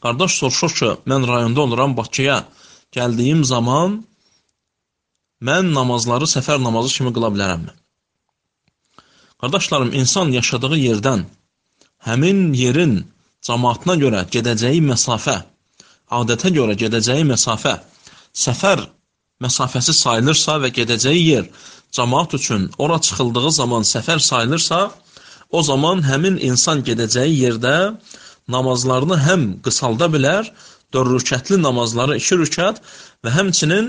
Qardaş soruşur ki, mən rayonda oluram, Bakıya gəldiyim zaman mən namazları səfər namazı kimi qıla bilərəmmi? Qardaşlarım, insan yaşadığı yerdən həmin yerin cəmaatına görə gedəcəyi məsafə, adətə görə gedəcəyi məsafə, səfər məsafəsi sayılırsa və gedəcəyi yer cəmaat üçün ora çıxıldığı zaman səfər sayılırsa, o zaman həmin insan gedəcəyi yerdə namazlarını həm qısalda bilər, 4 rükətli namazları 2 rükət və həmçinin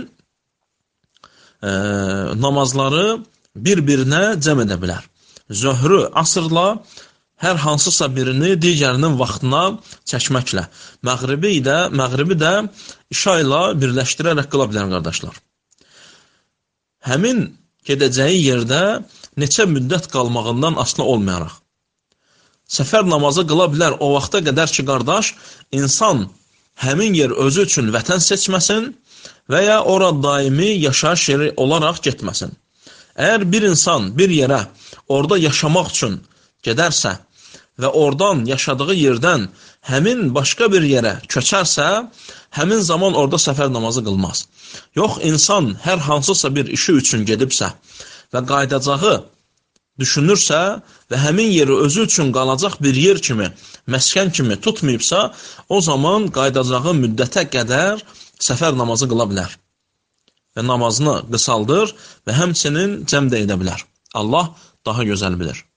namazları bir-birinə cəm edə bilər. Zöhrü, asırla hər hansısa birini digərinin vaxtına çəkməklə. Məğribi də işa ilə birləşdirərək qıla bilər, qardaşlar. Həmin gedəcəyi yerdə neçə müddət qalmağından asılı olmayaraq. Səfər namazı qıla bilər o vaxta qədər ki, qardaş, insan həmin yer özü üçün vətən seçməsin və ya ora daimi yaşayış yeri olaraq getməsin. Əgər bir insan bir yerə orada yaşamaq üçün gedərsə və oradan yaşadığı yerdən həmin başqa bir yerə köçərsə, həmin zaman orada səfər namazı qılmaz. Yox, insan hər hansısa bir işi üçün gedibsə və qayıdacağı düşünürsə və həmin yeri özü üçün qalacaq bir yer kimi, məskən kimi tutmayıbsa, o zaman qayıdacağı müddətə qədər səfər namazı qıla bilər və namazını qısaldır və həmçinin cəm də edə bilər. Allah daha gözəl bilir.